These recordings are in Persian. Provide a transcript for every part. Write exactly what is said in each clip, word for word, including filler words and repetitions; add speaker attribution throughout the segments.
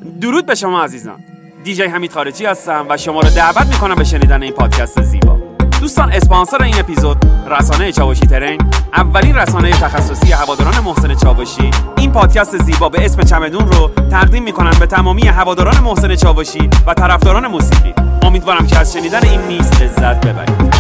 Speaker 1: درود به شما عزیزان. دیجی حمید خارجی هستم و شما رو دعوت میکنم به شنیدن این پادکست زیبا. دوستان، اسپانسر این اپیزود رسانه چاوشی ترین، اولین رسانه تخصصی هواداران محسن چاوشی، این پادکست زیبا به اسم چمدون رو تقدیم میکنن به تمامی هواداران محسن چاوشی و طرفداران موسیقی. امیدوارم که از شنیدن این میز لذت ببرید.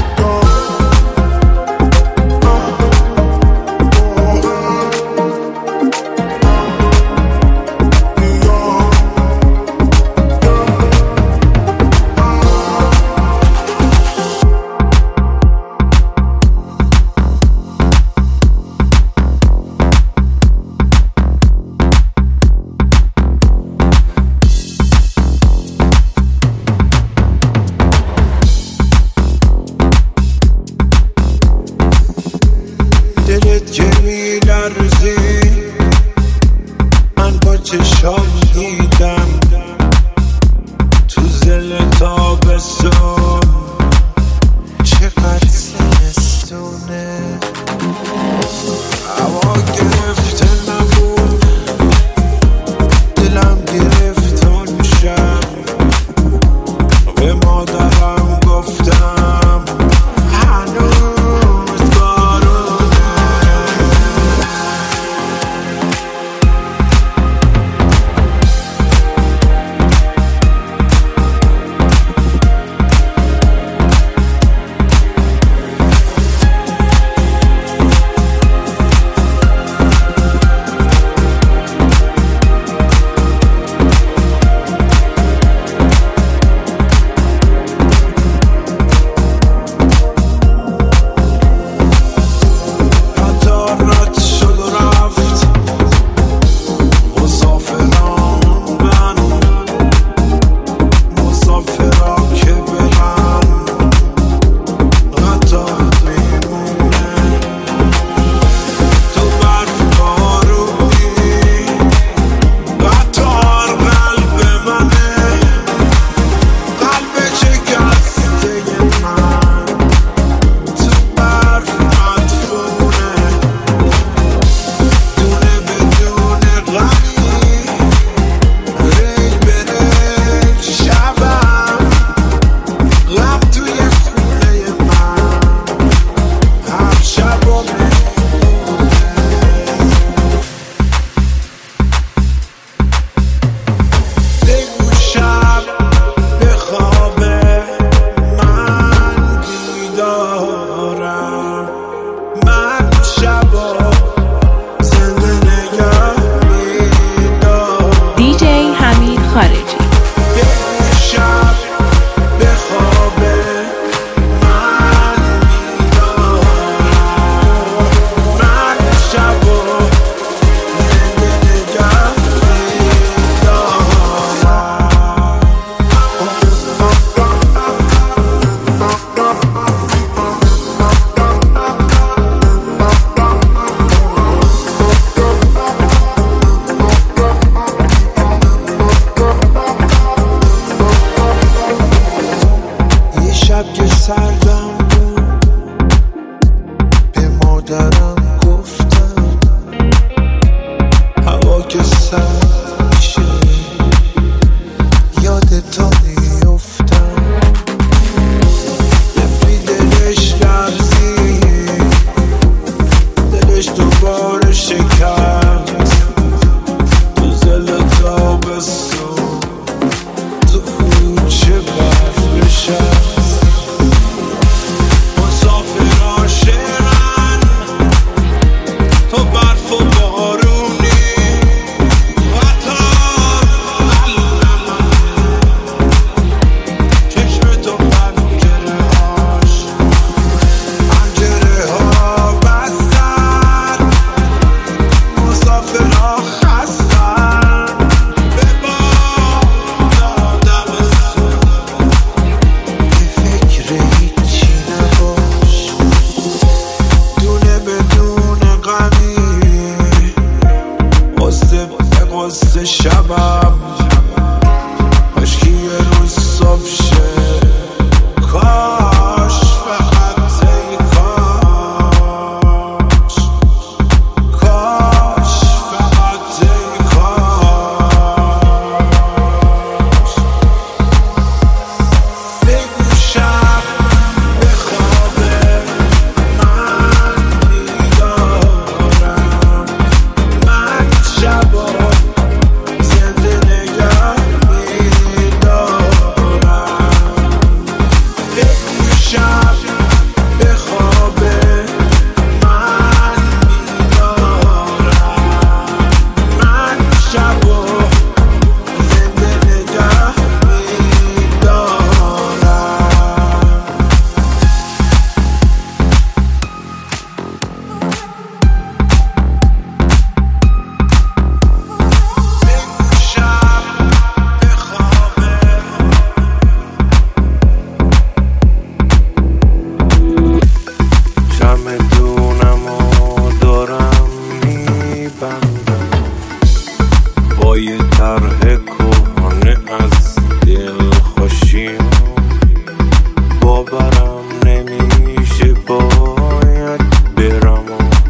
Speaker 2: راه کهنه از دل خوشیم باورم نمیشه باید برم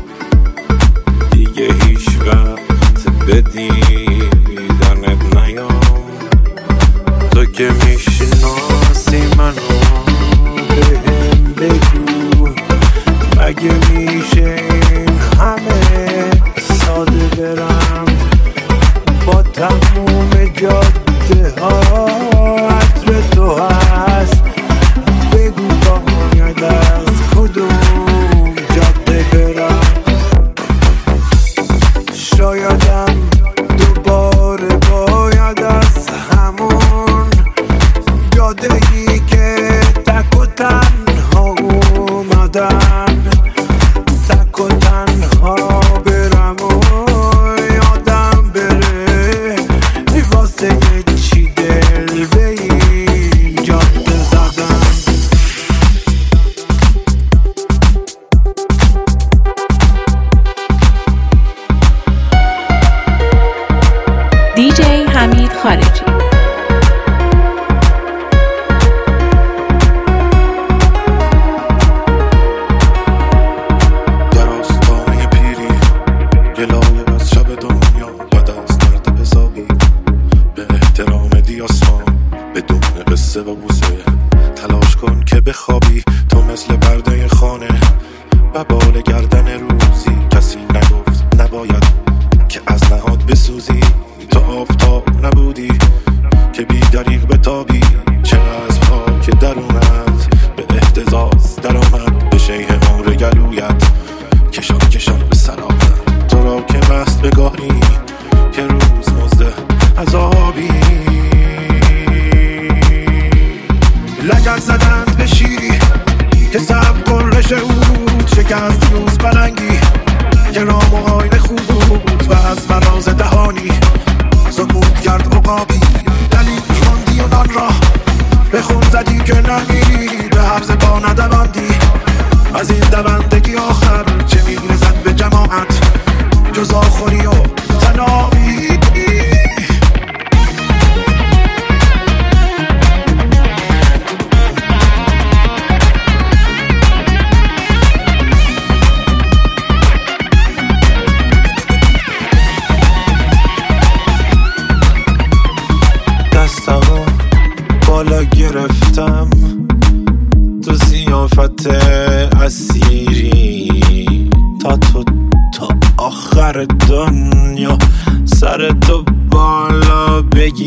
Speaker 2: دیگه هیچ وقت به دیدنت نیام تو که میشناسی منو بهم بگو مگه میشه این همه ساده برم با تموم جاده ها عطر تو هست بگو باید از کدوم جاده برم شایدم دوباره باید از همون جاده‌ای که تک و تنها اومدم تک و تنها برم و یادم بره واسه چی دل به این جاده زدم
Speaker 3: دیجی حمید خارجی.
Speaker 2: در آستانه پیری گلایه از شب دنیا بد از درد حسابی به احترام دیاسمان بدون قصه و بوسه تلاش کن که بخوابی تو مثل پرده خانه و بال گردن روزی کسی نگفت نباید که از نهاد بسوزی تو آفتاب نبودی که بی دریغ بتابی چقدر ها که درونت به اهتزاز در آمد به شیه عمر گلویت کشان کشان به سر آمد تو را که مست بگاهی که روز مزده عذابی لگن زدند به شیری که سب کن رشه بود شکست روز بلنگی که رام و آین خوب بود و از فراز دهانی سکوت کرد عقابی دلیل خوندی و نان را به خون زدی که نمیری به حفظ با ندواندی از این دوندگی آخر چه میرزد به جماعت جز آخوری و تنابی دستمو بالا گرفتم تو زیافت اسیری تا تو تا آخر دنیا سر تو بالا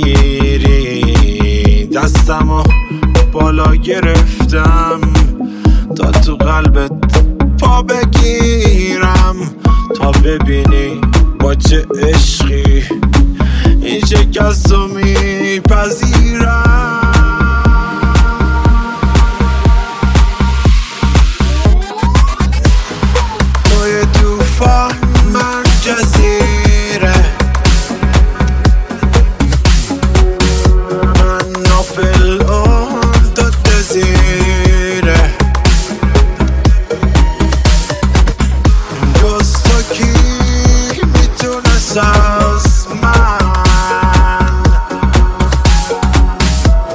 Speaker 2: بگیری دستمو بالا گرفتم تا تو قلبت پا بگیرم تا ببینی با چه عشقی این شکست رو میپذیرم توی توفان من جزیره من ناپل اون تو دزیره جز تو کی میتونست از من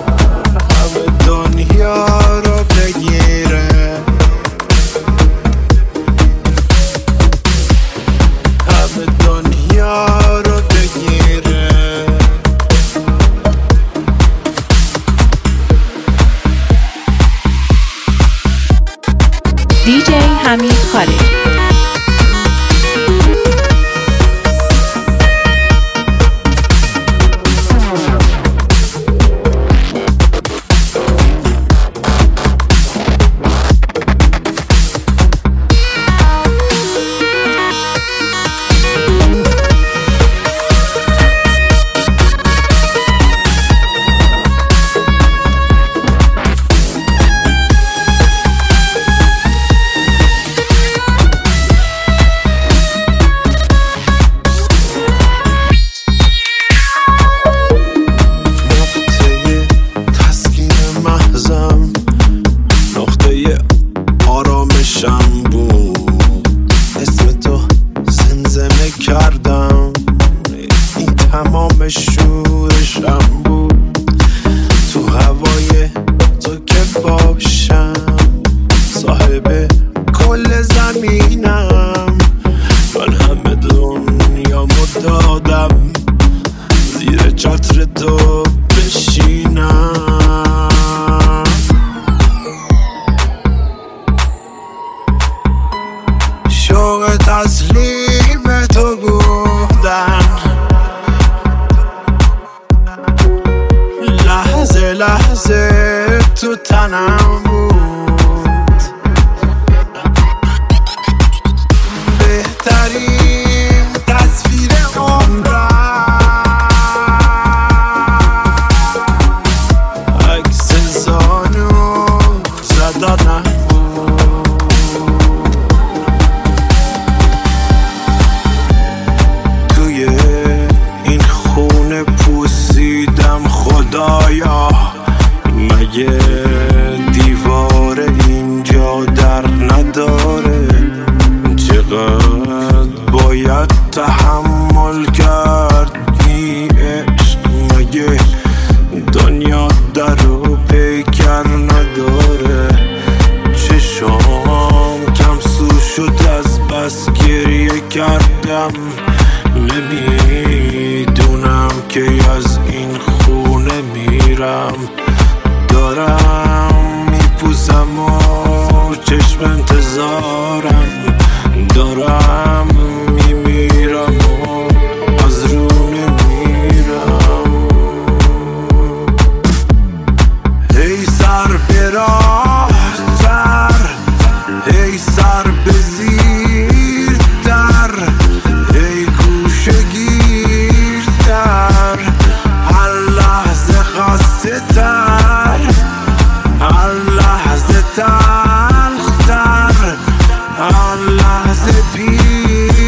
Speaker 2: چتر تو بشینم. شوق تسلیم تو بودن، لحظه لحظه تو تنم بود. بهترین تصویر عمرم عکس زانو زدنم بود. توی این خونه پوسیدم خدایا، مگه دیوار اینجا در نداره؟ چقدر باید تحمل کرد این عشق، مگه دنیا در و پیکر نداره؟ چشام کم سو شد از بس گریه کردم، نمیدونم که از این خونه میرم. دارم میپوسم و چشم انتظارم، دارم میمیرم و از رو نمیرم. هی سر به راه تر، هی سر به زیر در، هی گوشه گیر تر، هر لحظه خسته تر، هر لحظه تلخ تر، هر لحظه پیچیده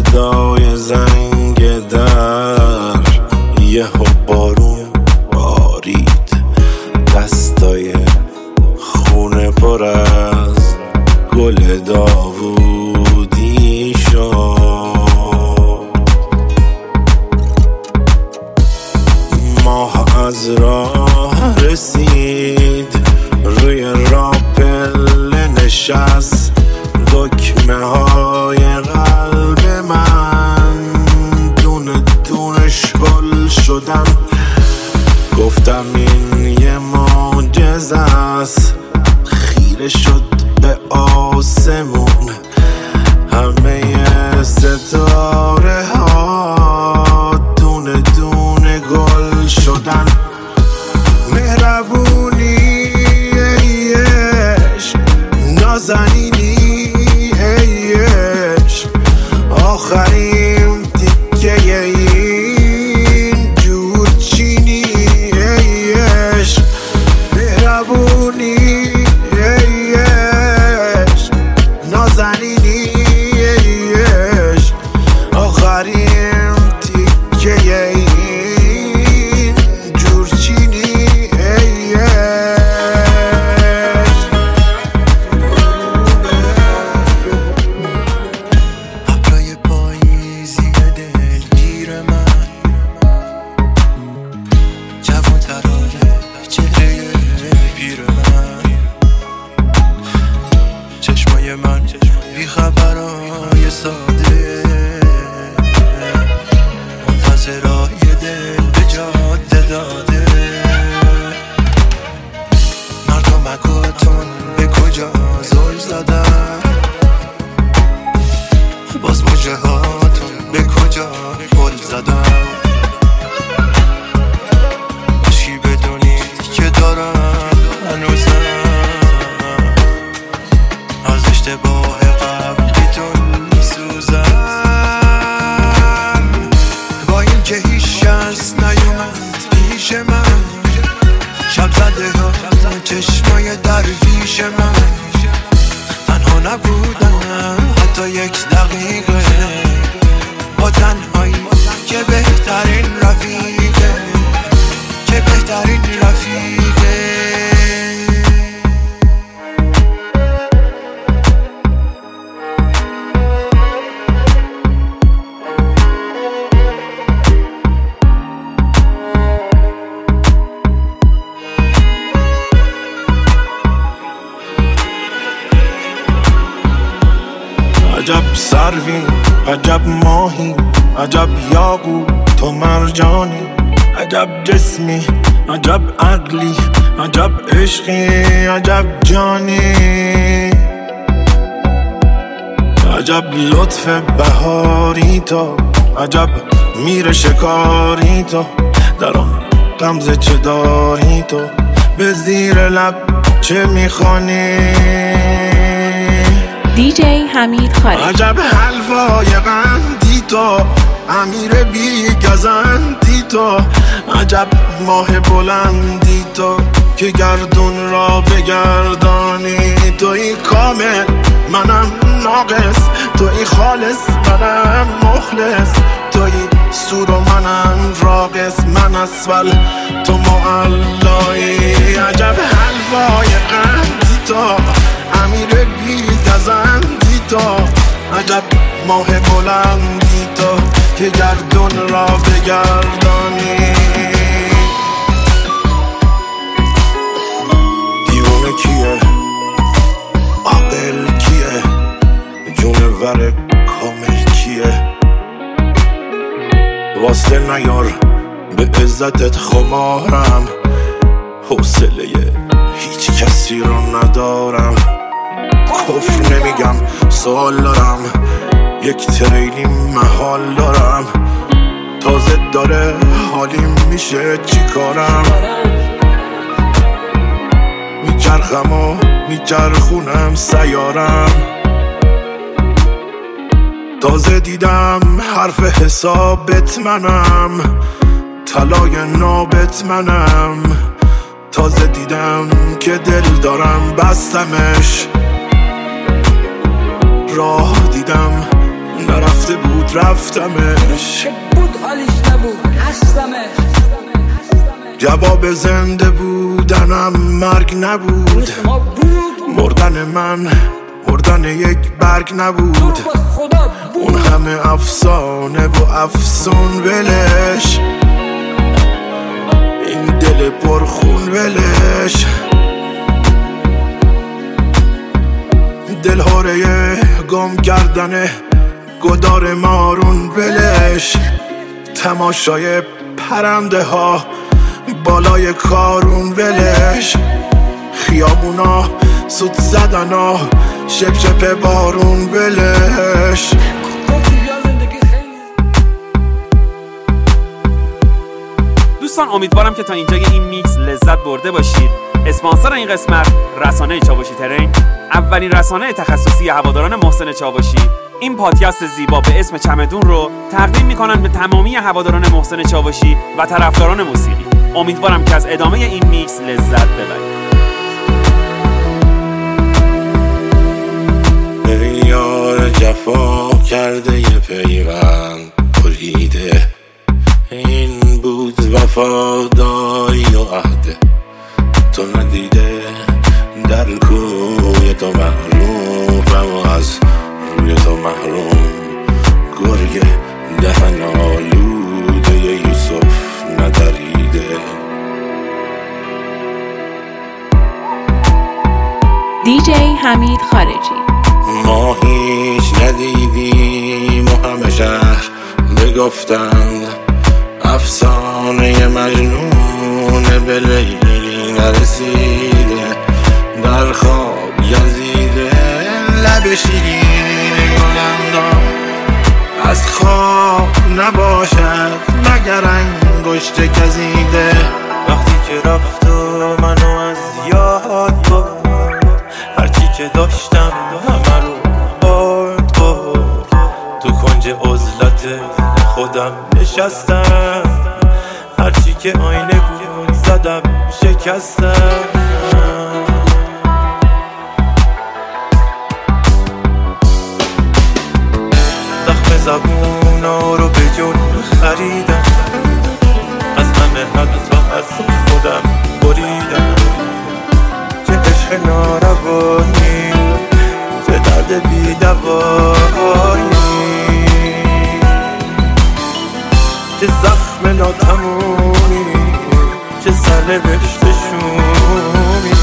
Speaker 2: صدای زنگ در، یه بارون بارید، دستای خونه پر از گل داوودی شد. ماه از راه رسید، روی راپل نشست، دکمه های قلب من دونه دونش گل شدن. گفتم این یه معجزه است، خیره شد به آسمون همه ستاره ها دونه دونه گل شدن. مهربونی ای عشق، نازنینی ای عشق، آخرین تیکه این جورچینی ای عشق. مهربونی ای عشق، نازنینی ای عشق، آخرین تیکه این جورچینی ای عشق. ابرای پاییزی دلگیر من، جوان ترانه چهره پیر من، چشمای من بی خبرای ساده، منتظرای دل به جاده داده. مردمکاتون به کجا زل زدن، باز موجه هاتون به کجا گل زدن. چی بدونید که دارم هنوزم از اشتباه قبلیتون میسوزم. با این که هیچ شخص نیومد پیش من، شب زده ها چشمای درویش من، تنها نبودم حتی یک دقیقه، با تنهایی که بهترین رفیقه، که بهترین رفیقه. عجب سروی، عجب ماهی، عجب یاقو تو مرجانی، عجب جسمی، عجب عقلی، عجب عشقی، عجب جانی. عجب لطف بهاری تو، عجب میر شکاری تو، در آن غمزه چه داری تو، به زیر لب چه میخوانی.
Speaker 3: دیجی حمید خارجی.
Speaker 2: عجب حلوای قندی تو، امیر بی گزندی تو، عجب ماه بلندی تو که گردون را بگردانی. توی کامل منم ناقص، توی خالص منم مخلص، توی سور و منم راقص، من اسفل تو معلایی. عجب حلوای قندی تو، امیر بی گزندی تو، عجب ماه بلندی تو که گردون را بگردانی. دیوانه کیه؟ عاقل کیه؟ جونور کامل کیه؟ واسه نیار به عزتت خمارم، حوصله هیچ کسی رو ندارم. کفر نمیگم سوال دارم، یک تریلی محال دارم، تازه داره حالیم میشه چی کارم. میچرخم و میچرخونم سیارم، تازه دیدم حرف حسابت منم، طلای نابت منم، تازه دیدم که دل دارم بستمش، راه دیدم نرفته بود رفتمش،
Speaker 4: بود حالیش نبود هستمش.
Speaker 2: جواب زنده بودنم مرگ نبود، مردن من مردن یک برگ نبود. اون همه افسانه و افسون ولش، این دل پرخون ولش. دل هاره گم کردن گدار مارون ولش، تماشای پرنده ها بالای کارون ولش. خیابونا سود زدن ها شپ شپ بارون ولش.
Speaker 1: دوستان امیدوارم که تا اینجای این میکس لذت برده باشید. اسپانسر این قسمت رسانه چاوشی ترین، اولین رسانه تخصصی هواداران محسن چاوشی، این پادکست زیبا به اسم چمدون رو تقدیم میکنن به تمامی هواداران محسن چاوشی و طرفداران موسیقی. امیدوارم که از ادامه این میکس لذت ببرید.
Speaker 2: ای یار جفا کرده یه پیوند بریده، این بود وفاداری و عهد تو ندیده. در کوی تو معروفم و از روی تو محروم، گرگ دهن آلوده یوسف ندریده.
Speaker 3: دی جی حمید خارجی.
Speaker 2: ما هیچ ندیدیم و همه شهر بگفتند افسانه مجنون به لیلی نرسیده. در خواب یزیده لب شیرین گلندام، از خواب نباشد مگر انگشت گزیده. وقتی که رفت و منو از یاد برد، هرچی که داشتم همه رو برد برد. تو کنج عزلت خودم نشستم، هرچی که آینه بود زدم شکستم. زخم زبونا رو به جون خریدم، از همه حقیقت از خودم بریدم. چه عشق ناروایی، چه درد بی دوایی، چه زخم ناتمومی، چه سرنوشت شومی.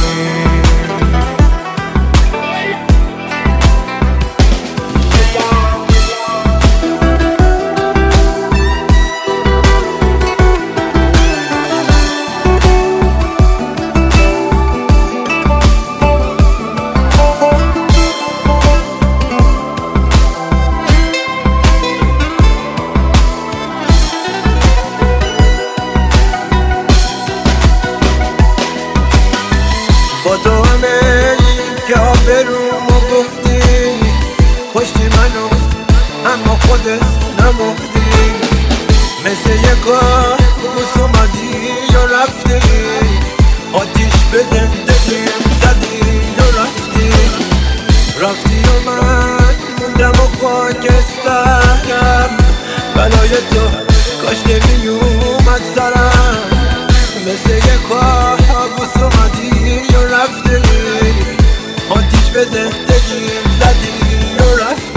Speaker 2: با تو همه که آبرومو گفتی، پشتی منو اما خودت نموختی. مثل یک کابوس اومدی و رفتی، آتیش به زندگیم زدی و رفتی. رفتی و من موندم و خاکسترم، بلای تو کاش نمی اومد سرم. مثل یک کابوس اومدی و رفتی، آتیش به زندگیم زدی و رفتی.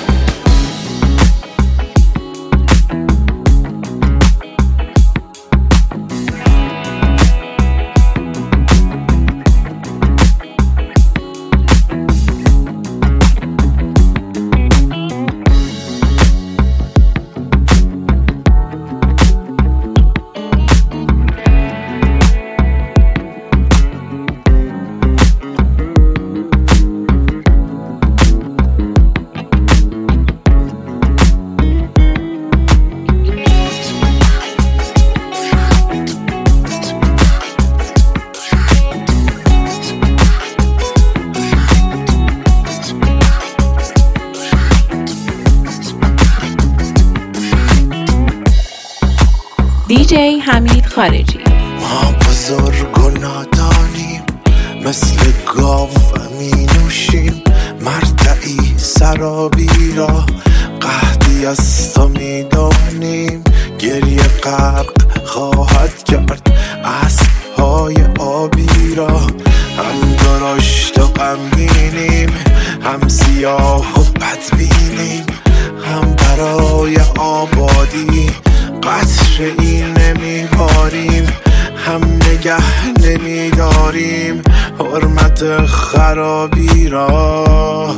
Speaker 3: دی جی حمید خارجی.
Speaker 2: ما بزرگ و نادانیم، مثل گاو می نوشیم مرتعی سرابی را قحطی از تو میدانیم گریه غرق خواهد کرد اسب‌های آبی را. هم درشت و غمگینیم، هم سیاه و بدبینیم، هم برای آبادی قطره ای نمیباریم، هم نگه نمیداریم حرمت خرابی را.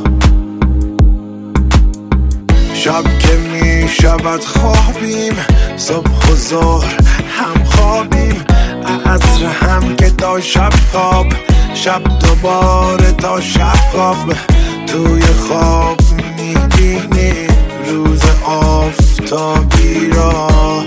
Speaker 2: شب که می شود خوابیم، صبح و ظهر هم خوابیم، عصر هم که تا شب خواب، شب دوباره تا شب خواب. توی خواب می بینیم روز آفتابی را.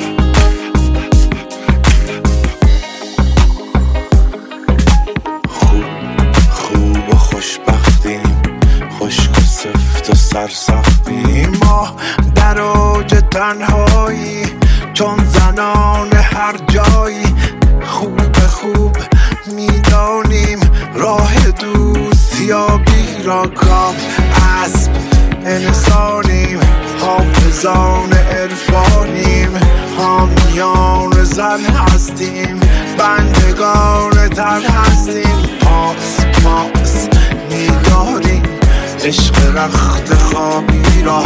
Speaker 2: خوب خوب و خوشبختیم، خشک و سفت و سرسختیم، ما در اوج تنهایی چون زنان هر جایی. خوب خوب میدانیم راه دوستیابی را. کام اسب انسانیم، حافظان عرفانیم، حامیان زن هستیم، بندگان تن هستیم. پاس پاس میداریم عشق رخت خوابی را.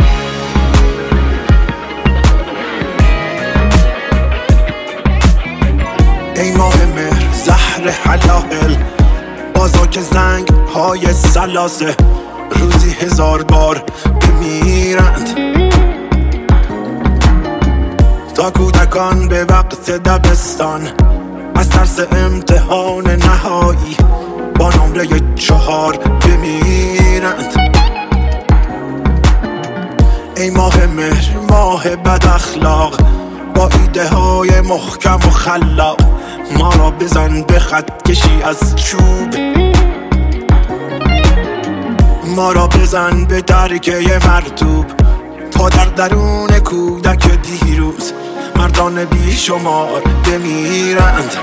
Speaker 2: ای ماه مهر زهر حلاهل، بازا که زنگ های سلاسه روزی هزار بار بمیرند. تا کودکان به وقت دبستان از ترس امتحان نهایی با نمره چهار بمیرند. ای ماه مهر ماه بد اخلاق، با ایده های محکم و خلاق ما را بزن به خط کشی از چوب، ما را بزن به درکه مرطوب. تا در درون کودک دیروز مردان بیشمار بمیرند.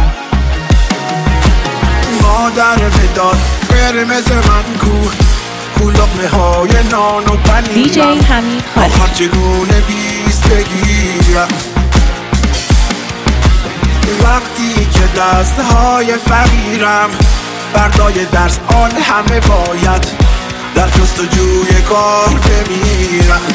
Speaker 2: مادر مداد قرمز من کو، کو لقمه های نان و پنیرم،
Speaker 3: دی جی حمید خالجی.
Speaker 2: آخر چگونه بیست بگیرم وقتی که دستهای فقیرم بردای درس آن همه باید در جستجوی کار بمیرند.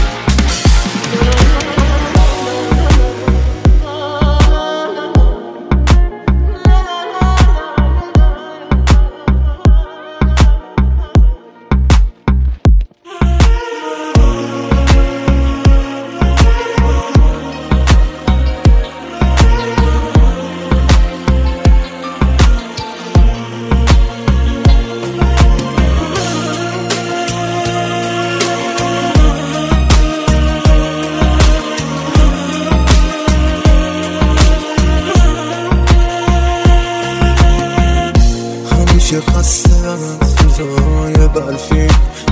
Speaker 5: همیشه خسته از روزای بلفی،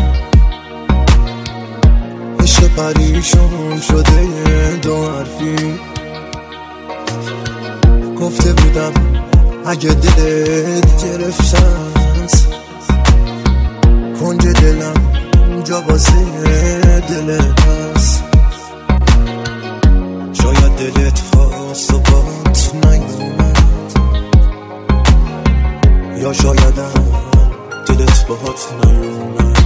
Speaker 5: عشق پریشون شده دو حرفی. گفته بودم اگه دلت گرفتنست کنج دلم اونجا واسه دلت هست. شاید دلت خواست و بات نیومد، یا شایدم دلت باهات نیومد.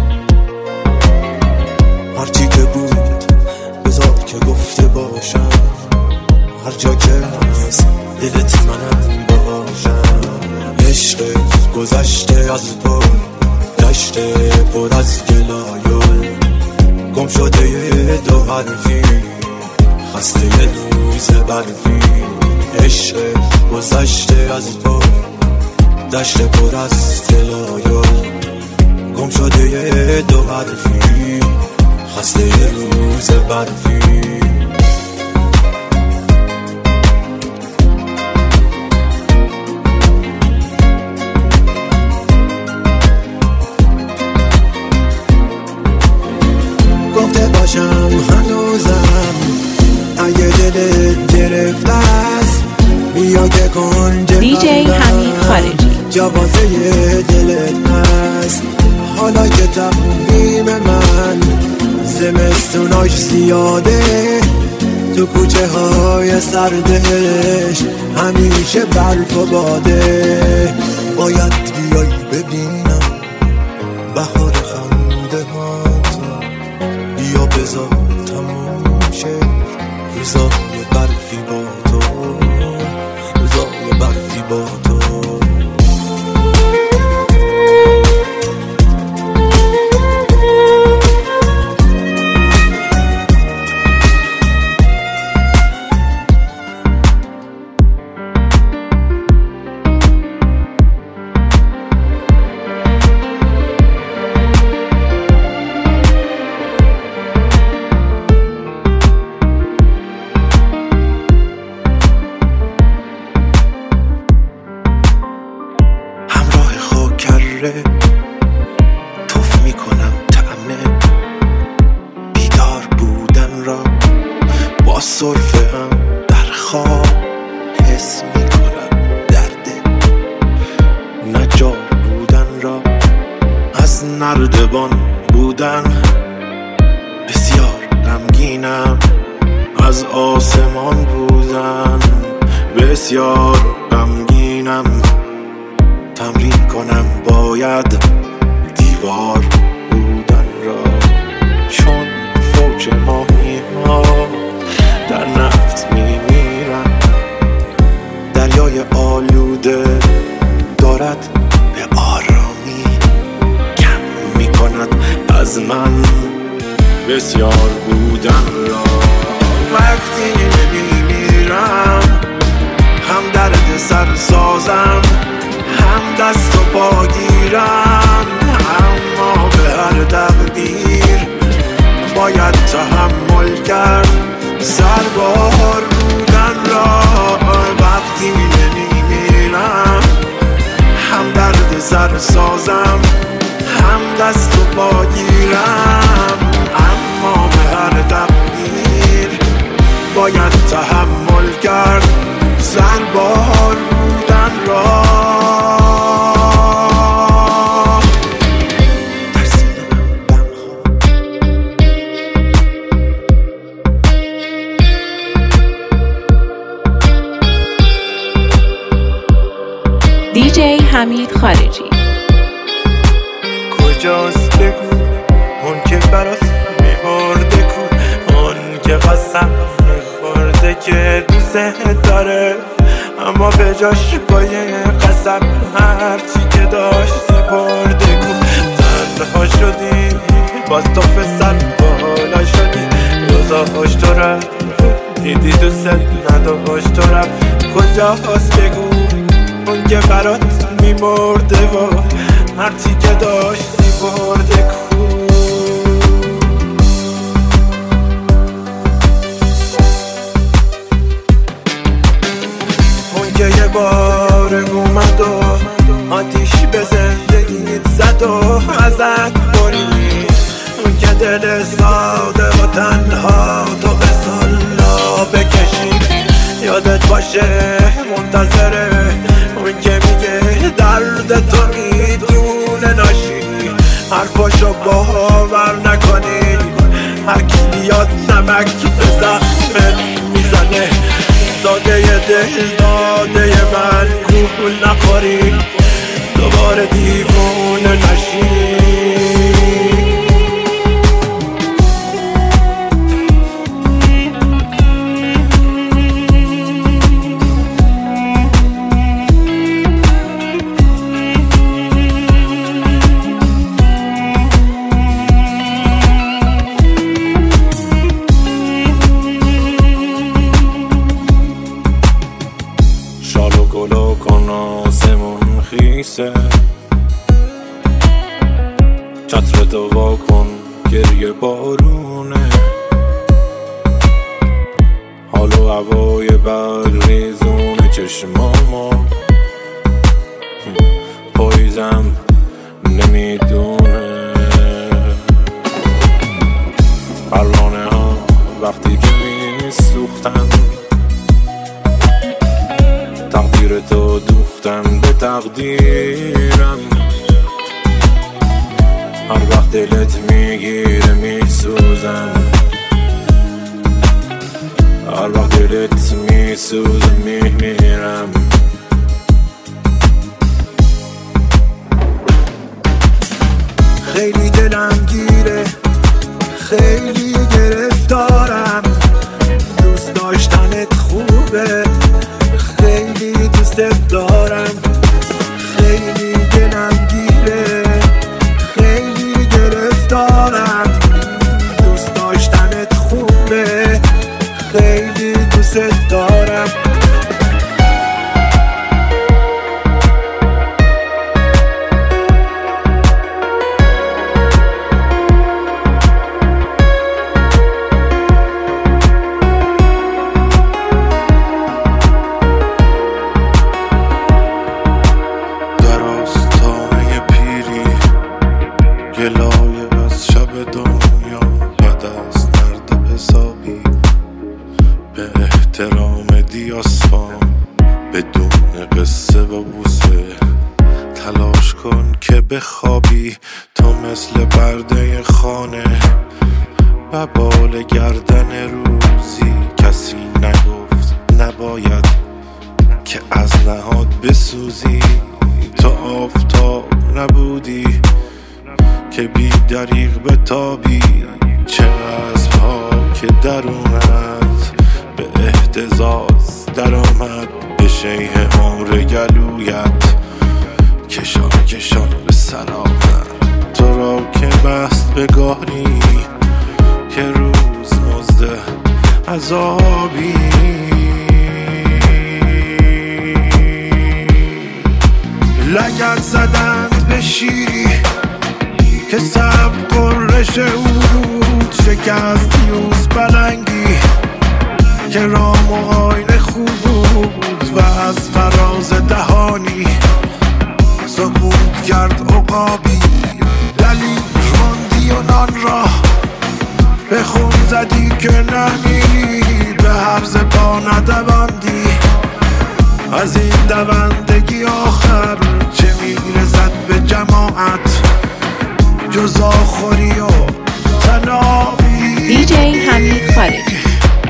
Speaker 5: هرچی که بود بذار که گفته باشم، هر جا که هست دلت منم باشم. عشق گذشته از پا دشته پر از گلایل، گم شده یه دو حرفی خسته یه روز برفی. عشق گذشته از پا دشت پر از گلایل، گم شده یه دو حرفی خسته یه روز برفی. گفته باشم هنوزم اگه دلت گرفته است، بیا که کنج
Speaker 3: دی جی حمید خالجی.
Speaker 5: جوازه دلت هست. حالا که تقویم من زمستوناش زیاده، تو کوچه های سردش همیشه برف و باده. باید بیایی ببینم بهار خنده هاتو، بیا بذار تموم شه روزای برفی با تو، روزای برفی با تو. توف میکنم طعم بیدار بودن را، با سرفه هم در خواب حس میکنم درد نجار بودن را. از نردبان بودن بسیار غمگینم، از آسمان بودن بسیار غمگینم. تمرین کنم باید دیوار بودن را، چون فوق ماهی ها در نفت میمیرن. دریای آلوده دارد به آرامی کم میکند از من بسیار بودن را. وقتی میمیرم هم درد سر سازم، هم دست و پا گیرم، اما به هر تقدیر باید تحمل کرد سربار بودن را. وقتی نمیمیرم هم درد سر سازم، هم دست و پا گیرم، اما به هر تقدیر باید تحمل کرد سربار بودن را.
Speaker 3: دیجی حمید خارجی.
Speaker 5: کجاست بگو اون که برات میبرده کو، اون که قسم میخورده که دوست داره، اما به جاش با یه قسم هرچی که داشت سپرده کو. تنها شدی باز تو پسر بالا شدی، روزاش تو رفت دیدی دوست نداشت تو رفت. کجاست بگو اون که برات میمرده و هرچی که داشت سپرده کو. اون که یه بار اومد و آتیش به زندگیت زد و ازت برید، اون که دل ساده و تنها تو به سلا بکشید. یادت باشه منتظره اون که میگه درد تو میدونه ناشی، حرفاشو باور نکنی، هر کی بیاد نمک به زخمت میزنه. ساده دل داده من گول نخوری، دوباره دیوونه نشی. شالو گلو کن آسمون خیسه، چتر تو وا کن گریه بارونه، حال و هوای برریزون چشمامو پاییزم نمیدونه. پروانه ها وقتی که میسوختن تقدیر تو دوختن به تقدیرم، هر وقت دلت میگیره میس میسوزم، هر وقت دلت میسوزم میمیرم. خیلی دلم گیره، خیلی گرفتارم، دوست داشتنت خوبه، خیلی دوستت دارم. خیلی دلم گیره، خیلی گرفتارم، دوست داشتنت خوبه، خیلی دوستت دارم.
Speaker 2: گلایه از شب دنیا بد است مرد حسابی، به احترام دیاسفام بدون قصه و بوسه. تلاش کن که بخوابی تو مثل برده خانه، و بال گردن روزی کسی نگفت نباید که از نهاد بسوزی. تو آفتاب نبودی که بی دریغ بتابی، چه اسب‌ها که درونت به اهتزاز در آمد، به شیه عمر گلویت کشان کشان به سر آمد. تو را که بست به گاری که روز مزده عذابی، لگد زدند به شیری که سب قرش ورود شکست یوز بلنگی، که رام و آینه خوب بود و از فراز دهانی سکوت کرد عقابی. دلیل ماندی و نان را به خون زدی که نمیری، به حرز پا ندواندی. از این دوندگی آخر چه میرسد به جماعت جز آخوری و تنابی.
Speaker 3: دیجی حمید خارجی.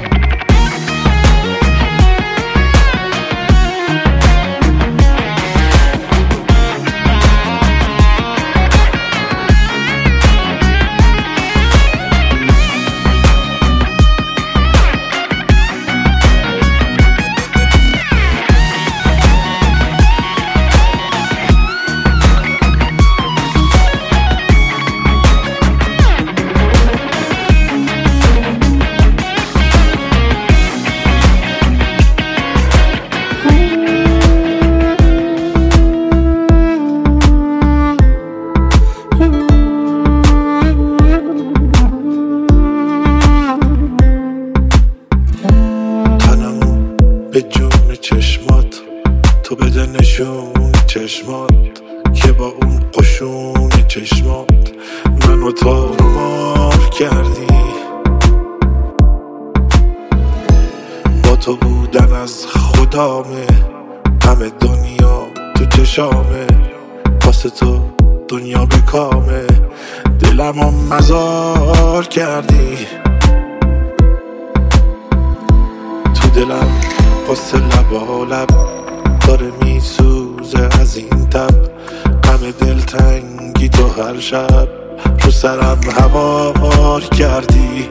Speaker 2: به جون چشمات تو بده نشون چشمات، که با اون قشون چشمات منو تار و مار کردی. با تو بودن از خدامه، همه دنیا تو چشامه، واسه تو دنیا به کامه، دلمو مزار کردی. تو دلم واسه لبا لب داره میسوزه از این تب، غم دلتنگی تو هر شب رو سرم هوار کردی.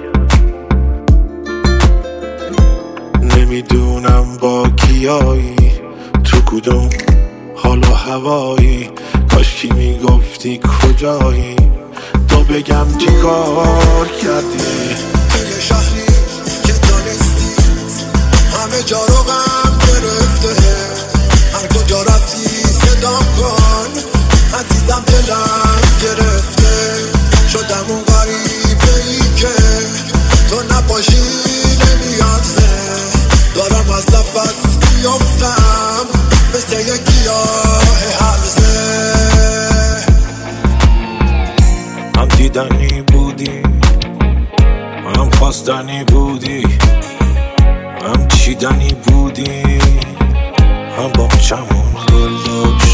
Speaker 2: نمیدونم با کیایی، تو کدوم حال و هوایی، کاشکی میگفتی کجایی تو بگم چی کار کردی.
Speaker 6: توی شهری که دانستی همه جا رو غم گرفته، هر کجا رفتی صدام کن عزیزم، دلم گرفته. شدم اون غریبه ای که تو نباشی نمیاد زه، دارم از نفس بیافتم مثل یک گیاه هرزه.
Speaker 2: هم دیدنی بودی، هم خواستنی بودی، هم چیدنی بودی، هم با چمون گل داشت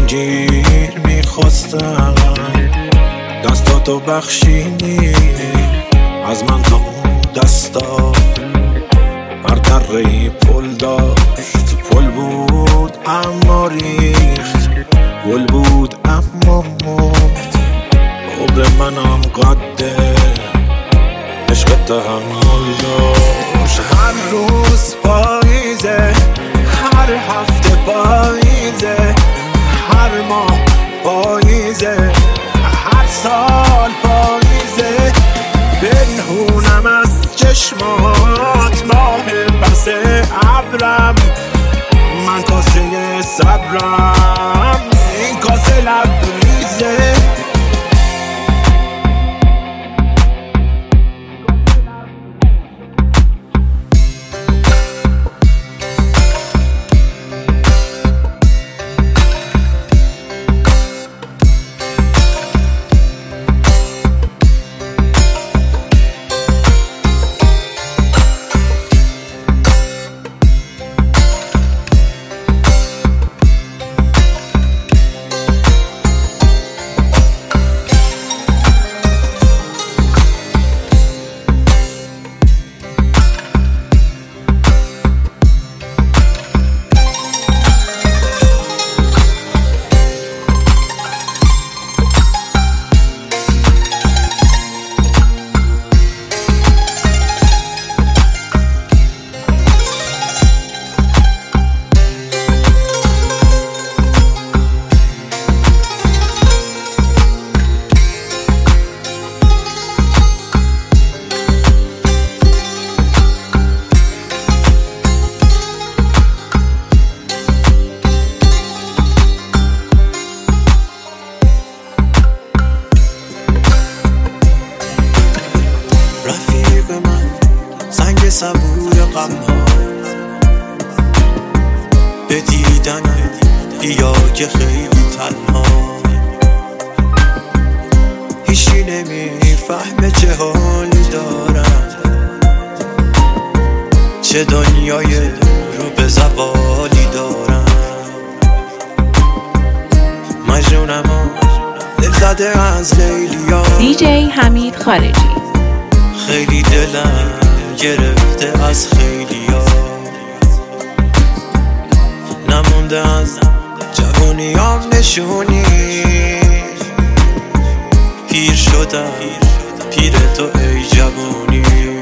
Speaker 2: زنجیر میخواستم، دستاتو بخشیدی از من تا اون دستا بر دره پل داشت. پل بود اما ریخت، گل بود اما مرد. عمر منم قده عشق تحمل داشت. هر روز پاییزه، هر هفته پاییزه، هر ماه پاییزه، هر سال پاییزه. پنهونم از چشمات ماه بس ابرم، من کاسه صبرم، این کاسه لبریزه. صبور غم ها به دیدن بیا که خیلی تنها، هیچی نمیفهمه چه حالی دارم، چه دنیای رو به زوالی دارم. مجنونم و دل زده از لیلیا،
Speaker 3: دی جی حمید خارجی.
Speaker 2: خیلی دلم گرفته از خیلیا، نمونده از جوونیام نشونی. پیر شدم پیر تو ای جوونی،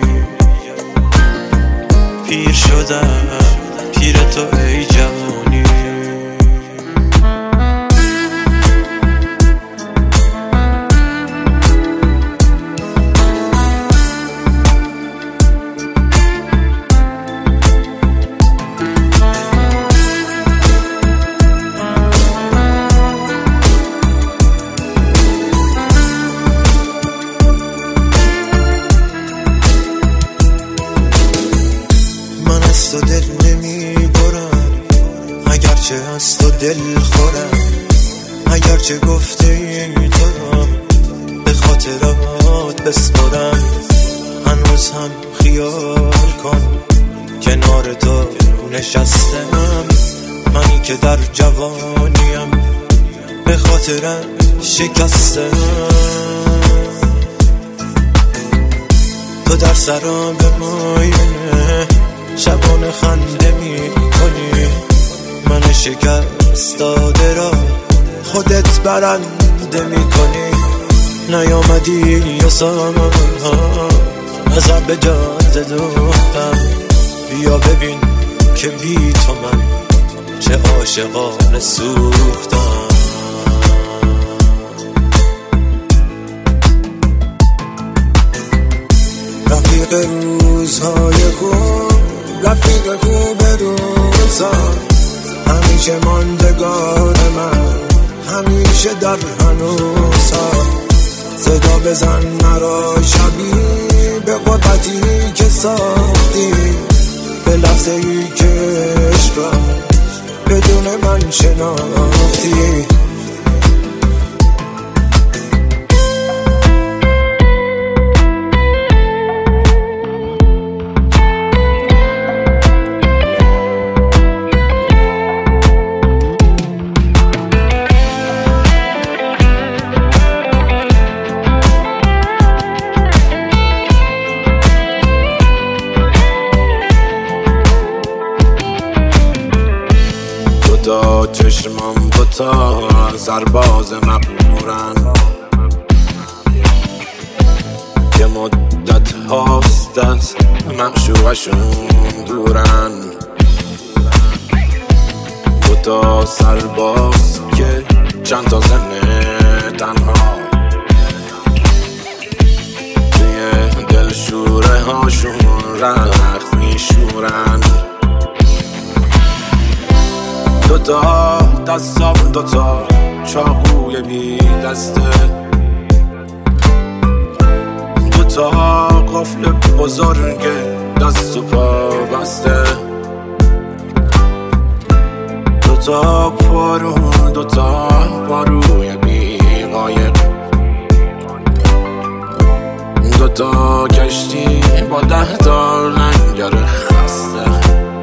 Speaker 2: پیر شدم پیر تو ای جوونی. تو دل نمی برم، اگرچه از تو دل خورم، اگرچه گفته ای تو را به خاطرات بسپرم. هنوز هم خیال کن کنار تو نشستم، منی که در جوانیم به خاطرم شکستم. تو در سرام به ماینه شبانه خنده می کنی، من شکست داده را خودت برنده می کنی. نیامدی یا سامان ها نظر به جاده دوختم، بیا ببین که بی تو من چه عاشقانه سوختم. رفیق روزهای خوب، رفیق خوب روزا، همیشه ماندگار من، همیشه در هنوزها. صدا بزن مرا شبی به قربتی که ساختی، به لحظه ای که عشق را بدون من شناختی. دوتا چشمام دوتا سرباز مقبورن که مدت هاست از معشوقشون دورن. دوتا سرباز که چند تا زن تنها توی دل شوره هاشون رخت میشورن. دوتا دستام دوتا چاقوی بی دسته، دوتا قفل بزرگ دست و پا بسته، دوتا پارو دوتا پاروی بی قایق، دوتا کشتی با ده تا لنگر خسته.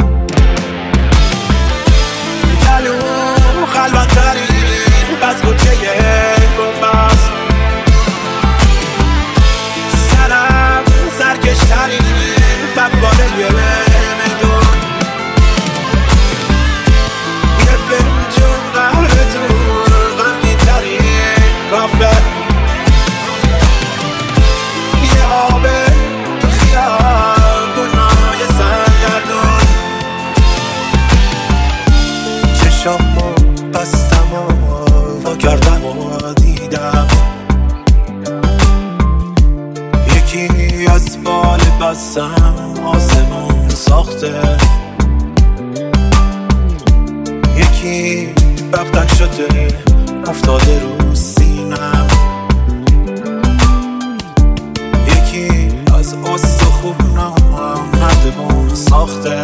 Speaker 2: گلوم خلوت ترین بس کوچه بنبست، سرم سرکش ترین فقباله میدون، یه فنجون قهر دور غمی ترین کافه، یه آب تو خیابونای سرگردون. چشامو بستم و وا کردم و دیدم یکی از بال بستم آسمون ساخته، یکی بغدک شده افتاده رو سینم، یکی از استخونم نردبون ساخته.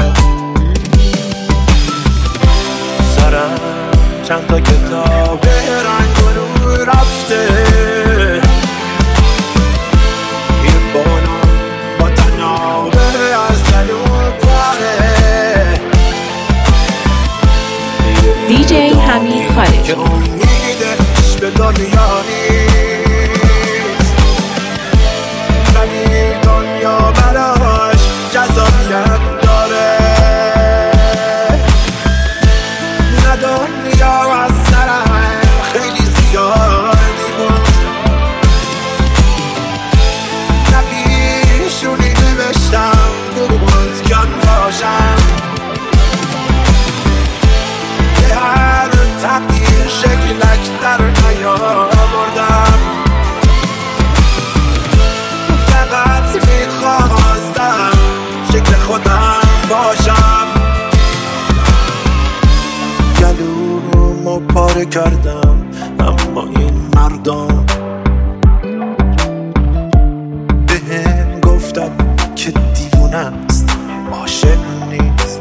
Speaker 2: سرم چند تا کتاب رنگ و رو رفته، یه بالا با تنابه از گلو پاره،
Speaker 3: دی جی حمید خارجی
Speaker 2: که امیدش به دنیا نیست ولی دنیا براش جذابیت داره. نه دنیا از سرم خیلی زیادی بود، نه پیشونی نوشتم بود کن باشم، یه هر تقدیر شکلک در نیاوردم، فقط میخواستم شکل خودم باشم. گلومو پاره کردم اما این مردم بهم گفتن که دیوونه است عاشق نیست،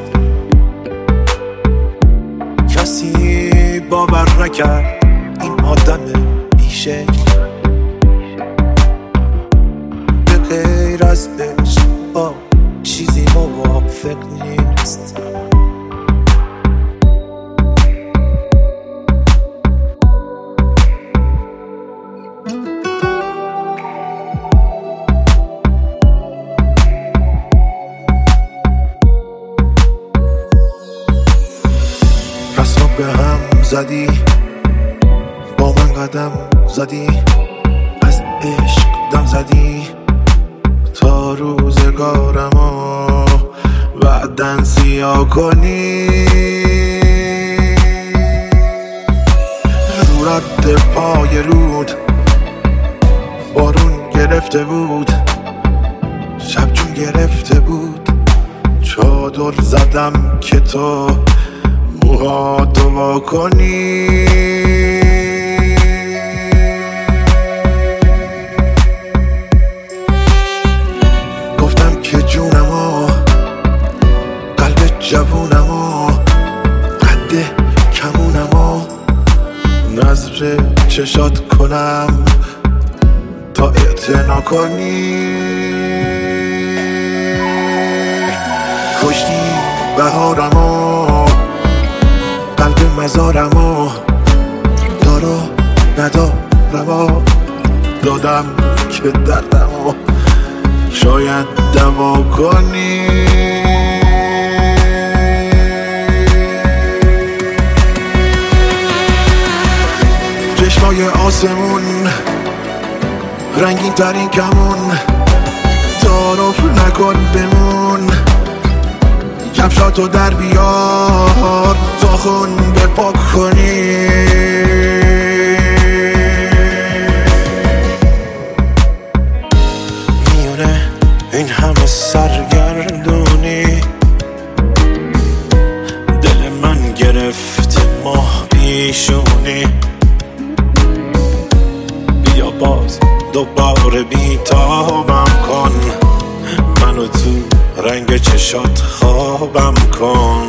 Speaker 2: کسی باور نکرد این آدم بیشکل به غیر از عشق با چیزی موافق نیست. رسما به هم زدی با من قدم زدی، از عشق دم زدی تا روزگارمو بعدن سیاه کنی. رو رد پای رود بارون گرفته بود، شب جون گرفته بود، چادر زدم که تو موهاتو وا کنی. گفتم که جونمو قلب جوونمو قد کمونمو نظر چشات کنم تا اعتنا کنی. کشتی بهارمو قلب مزارمو دارو ندارمو دادم که دردمو شاید دوا کنی.
Speaker 6: در این کمون تعارف نکن بمون کفشاتو در بیار تا خون بپاک کنی میونه این همه سرگردونی دل من گرفته ماه بیشونی بیا باز دوباره بیتابم کن منو تو رنگ چشات خوابم کن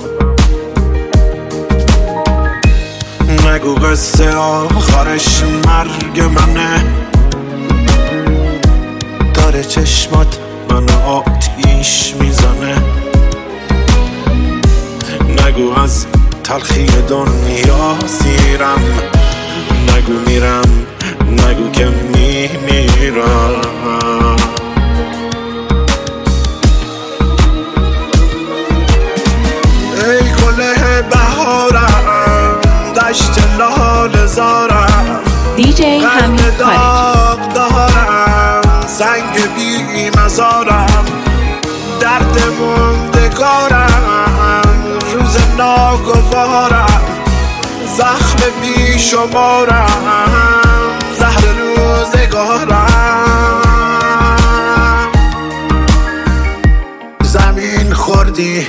Speaker 6: نگو قصه آخرش مرگ منه داره چشمات منو آتیش میزنه نگو از تلخی دنیا سیرم نگو میرم نگو که میمیرم ای گله بهارم دشت لاله زارم
Speaker 3: دی جی حمید خالد
Speaker 6: داغ دارم سنگ بی مزارم درد موندگارم روز ناگوارم زخم بی شمارم زهر روزگارم زمین خوردی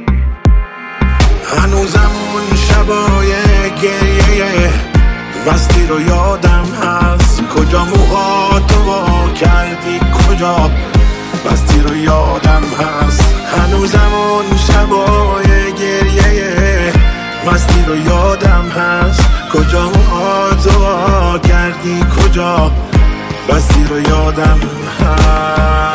Speaker 6: هنوزم اون شبای گریه مستی رو یادم هست کجا موهاتو وا کردی کجا مستی رو یادم هست هنوزم اون شبای گریه مستی رو یادم هست کجا موهاتو وا کردی کجا مستی رو یادم هست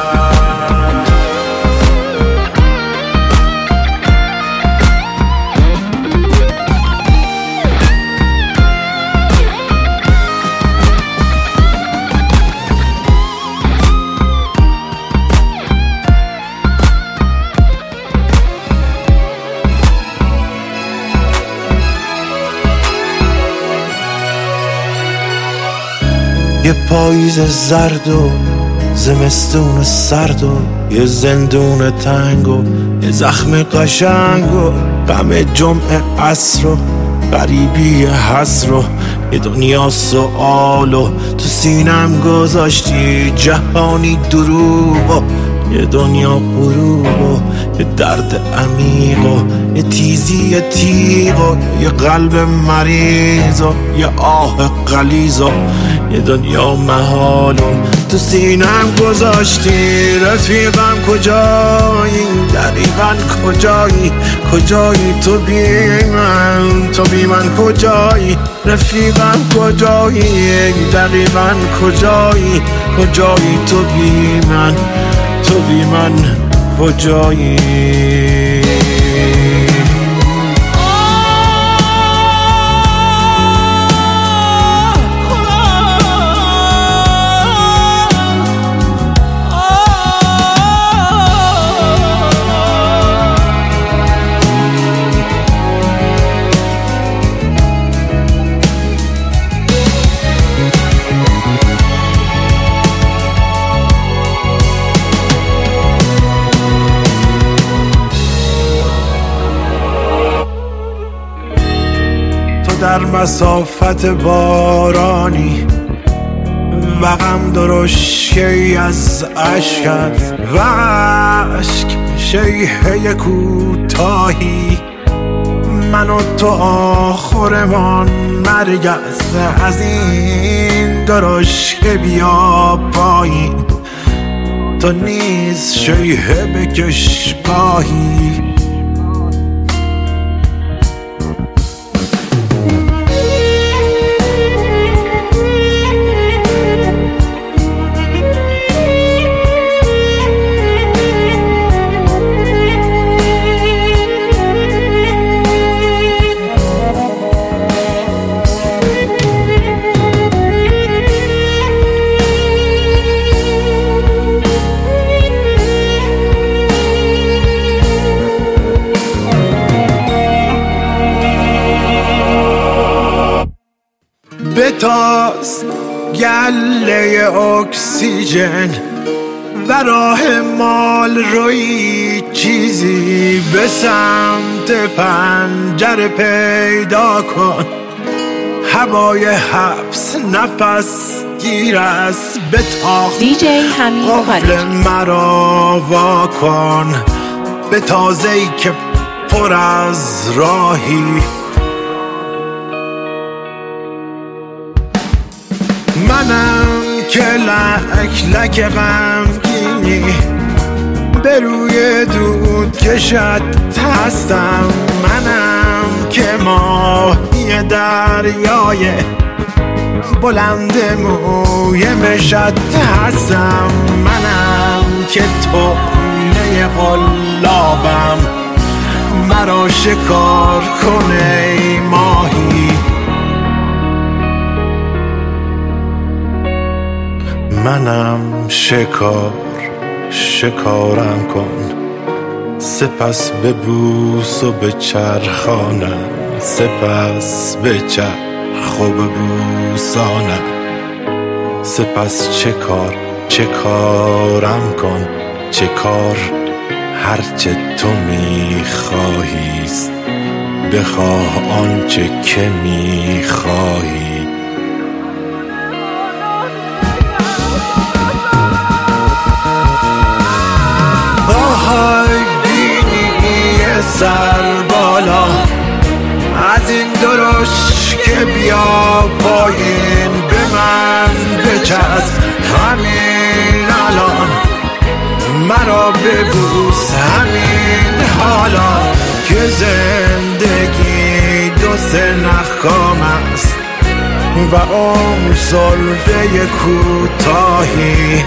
Speaker 6: یه پاییز زرد و زمستون سرد و یه زندون تنگ و یه زخم قشنگ و غم جمعه عصر و غریبی حسر و یه دنیا سؤال و تو سینم گذاشتی جهانی دروغ و یه دنیا غروب و یه درد عمیق و یه تیزی تیغ و یه قلب مریض و یه آه غلیظ و یه دنیا محال و تو سینم گذاشتی رفیقم کجایی دقیقا کجایی کجایی تو بی من تو بی من کجایی رفیقم کجایی دقیقا کجایی کجایی تو بی من تو بی من کجایی در مسافت بارانی و غم درشتی از عشقت و عشق شیهه کوتاهی من و تو آخرمان مرگ است از این درشته بیا پایین تو نیز شیهه بکش گاهی بتاز گله اکسیژن و راه مال روی چیزی به سمت پنجره پیدا کن. هوای حبس نفس گیر است به تاخت
Speaker 3: دی جی حمید
Speaker 6: قفل مرا وا کن به تازه‌ای که پر از راهی. منم که لک لک غمگینی به روی دود کشت هستم. منم که ماهی دریای بلند موی مشت هستم. منم که طعمه قلابم مرا شکار کنه ای ماهی. منم شکار شکارم کن سپس ببوس و بچرخانم. سپس بچرخ و ببوسانم. سپس چه کار چه کارم کن چه کار هرچه تو میخواهیست بخواه آنچه که میخواهی. آهای بینی سر بالا از این درش که بیا پایین به من بچسب همین الان مرا ببوس همین حالا که زندگی دو سه نخکام است و عمر سلفه کوتاهی.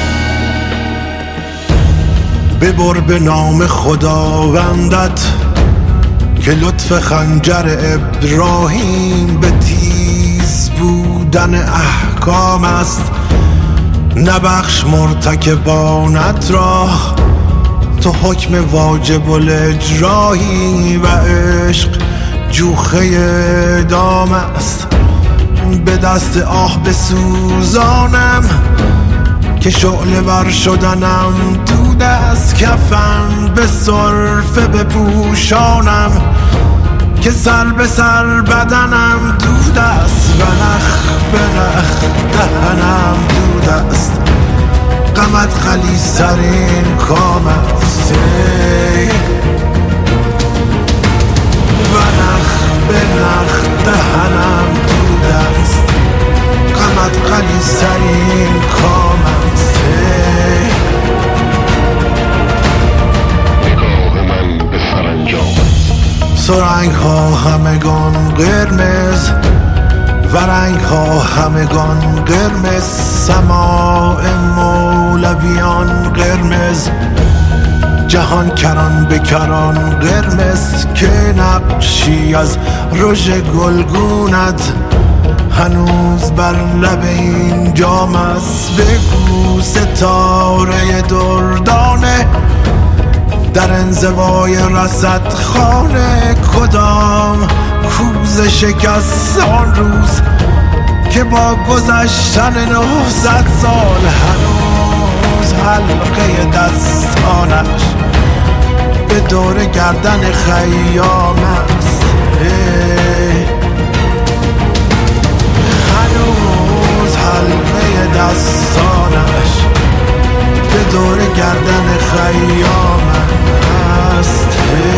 Speaker 6: ببر به نام خداوندت که لطف خنجر ابراهیم به تیز بودن احکام است. نبخش مرتکبانت را تو حکم واجب الاجرایی و عشق جوخه اعدام است. به دست آه بسوزانم که شعله ور شدنم دود از کفن به صرفه بپوشانم که سر به سر بدنم دود است و نخ به نخ دهنم دود است. غمت خلیص‌ترین کام است و نخ به نخ دهنم دود است. غمت خلیص‌ترین کام است.
Speaker 2: نگاه من به سرانجام
Speaker 6: سرنگ ها همگان قرمز و رنگ ها همگان قرمز. سماع مولویان قرمز جهان کران به کران قرمز که نقشی از رژ گلگونت هنوز بر لب این جام است. بگو ستاره دردانه در انزوای رصد خانه کدام کوزه شکست آن روز که با گذشتن نهصد سال هنوز حلقه دستانش به دور گردن خیام است. هنوز حلقه دستانش به دور گردن خیام است.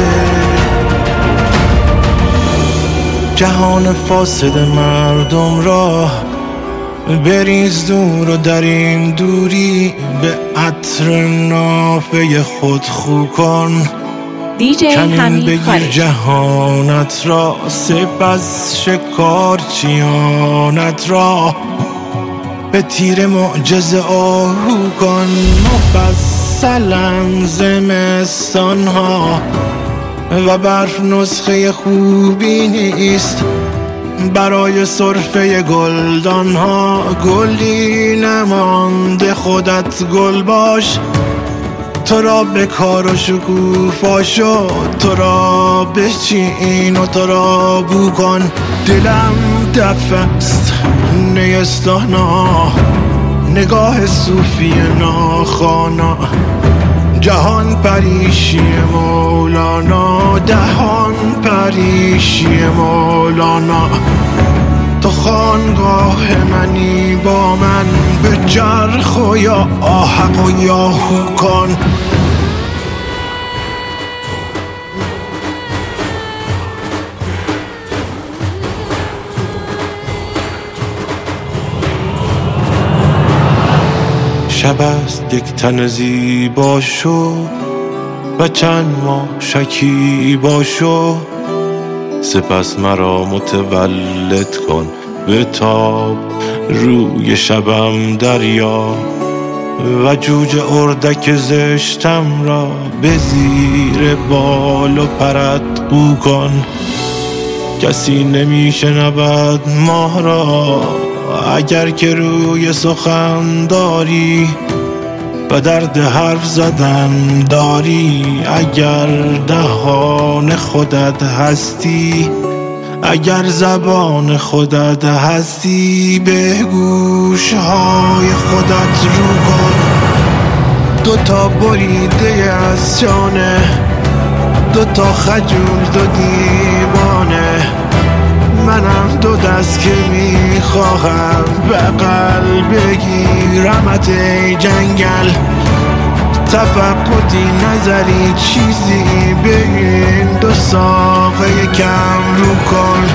Speaker 6: جهان فاسد مردم را بریز دور و در این دوری به عطر نافه خود خو کن.
Speaker 3: دی جی
Speaker 6: کمین
Speaker 3: حمید
Speaker 6: بگیر
Speaker 3: خالد.
Speaker 6: جهانت را سپس شکارچیانت را به تیر معجزه آهو کن. مفصلا زمستان ها و برف نسخه خوبی نیست برای سرفه گلدان ها. گلی نمانده خودت گل باش تو را به کار و شکوفا شد، تو را بچین و تو را بو کن. دلم دفست نیستانا، نگاه صوفی ناخانا. جهان پریشی مولانا، دهان پریشی مولانا. تو خانگاه منی با من، به جرخ و یا آحق و یا خوکان. شب است یک تن زیبا شو و چند ماه شکیبا شو. سپس مرا متولد کن به تاب روی شبم دریا، و جوجه اردک زشتم را به زیر بال و پرت قو کن. کسی نمی شنود ما را اگر که روی سخن داری، و درد حرف زدن داری اگر دهان خودت هستی. اگر زبان خودت هستی به گوشهای خودت رو کن. دوتا بریده از جانه، دوتا خجول دو دیوانه. منم دو دست که میخواهم بغل بگیرمت ای جنگل. تفقدی نظری چیزی بگین، دو ساقه کم رو کن.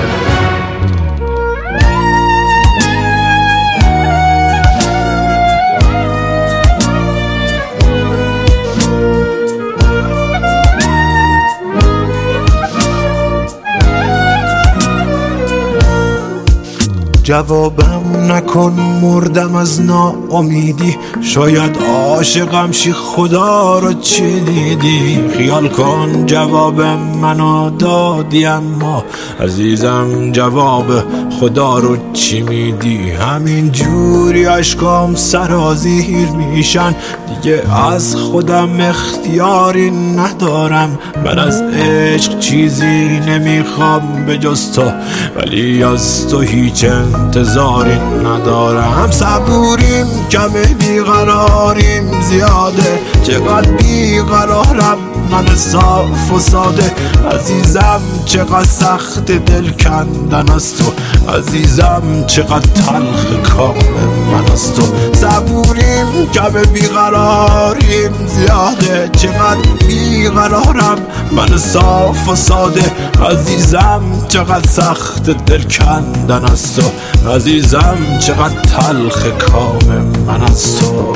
Speaker 6: جوابم نکن مردم از ناامیدی، شاید عاشقم شی خدا رو چی دیدی. خیال کن جواب منو دادی، اما عزیزم جواب خدا رو چی میدی. همین جوری عشقام سرازیر میشن، دیگه از خودم اختیاری ندارم. من از عشق چیزی نمیخوام به جز تو، ولی از تو هیچ انتظاری ندارم. صبوریم کمه بیقراریم زیاده، چقدر بیقرارم من صاف و ساده. عزیزم چقدر سخت دل کندن از تو، عزیزم چقدر تلخ کام من از تو. صبوریم کمه بیقراریم زیاده، چقدر بیقرارم من صاف و ساده. عزیزم چقدر سخت دل کندن از تو، عزیزم چقدر تلخ کام من از تو.